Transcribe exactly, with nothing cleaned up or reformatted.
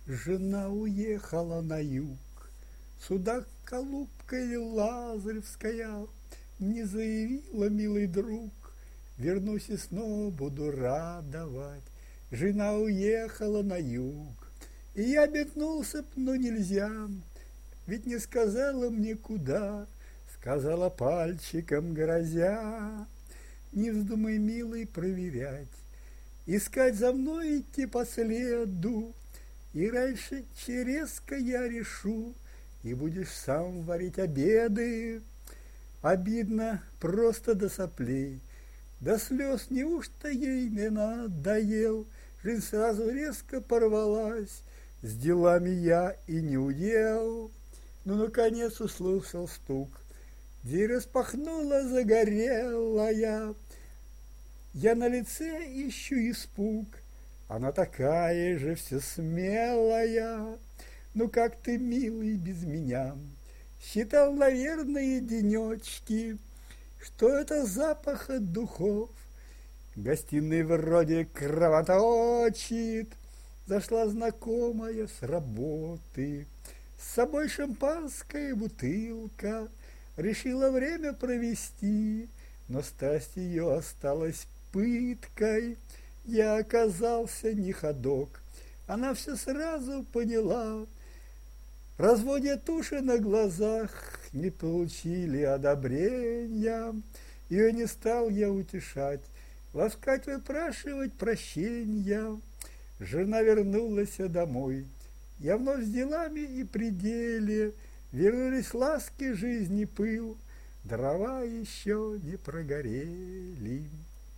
Жена уехала на юг, сюда Колубка или Лазаревская. Мне заявила, милый друг, вернусь и снова буду радовать. Жена уехала на юг, и я метнулся, но нельзя, ведь не сказала мне куда, сказала пальчиком грозя. Не вздумай, милый, проверять, искать за мной идти по следу, и раньше черезка я решу, и будешь сам варить обеды. Обидно просто до соплей, до слез, неужто ей не надоел? Жизнь сразу резко порвалась, с делами я и не удел. Но наконец услышал стук, дверь распахнула загорелая. Я на лице ищу испуг, она такая же все смелая. Ну как ты, милый, без меня? Считал, наверное, денечки, что это запах от духов. Гостиной вроде кровоточит, зашла знакомая с работы. С собой шампанская бутылка, решила время провести, но страсть ее осталась пыткой. Я оказался не ходок, она все сразу поняла. Разводят уши на глазах, не получили одобрения. Ее не стал я утешать, ласкать, выпрашивать прощения. Жена вернулась домой, я вновь с делами и при деле. Вернулись ласки, жизни пыл, дрова еще не прогорели.